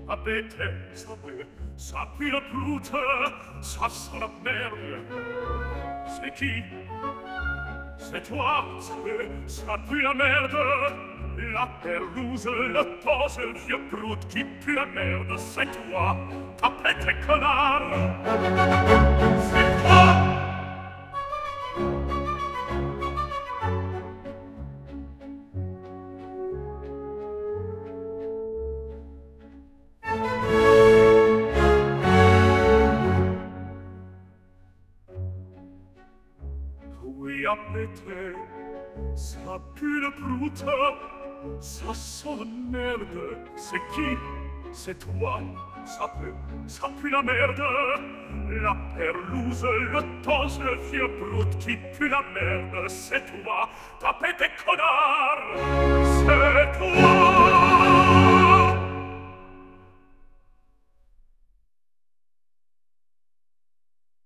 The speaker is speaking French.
Abete, ça pue la brute, ça sent la merde. C'est qui? C'est toi, ça pue la merde. La pelouse, le pose, le vieux brute qui pue la merde. C'est toi, tapette connard. C'est toi. Oui, Abete, ça pue la brute, ça sent la merde. C'est qui? C'est toi, ça pue la merde. La perlouse, le tos, le vieux brute qui pue la merde. C'est toi, tapette connard. C'est toi.